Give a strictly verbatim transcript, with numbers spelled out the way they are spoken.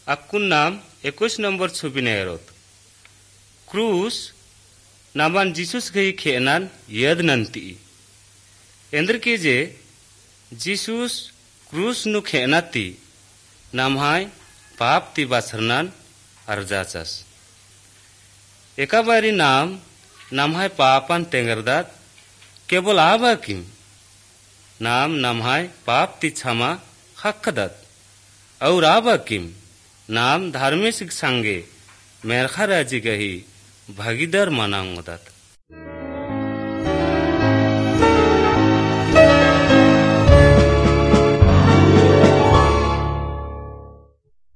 अक्कुन नाम इक्कीस नंबर छुबिने एरोत क्रूस नामान जीसुस गई खेनान यद नंती एंद्र के जे जीसुस क्रूस नु खेनाती नामहाय पाप ती बासरनान अर्जाचस एका बारी नाम नामहाय पापन तेंगरदात केवल आबा किम नाम नामहाय पाप ती क्षमा हक्कदत और आबा किम नाम धार्मिक संगे मेरखा राजी गही भागीदार मानांगदत।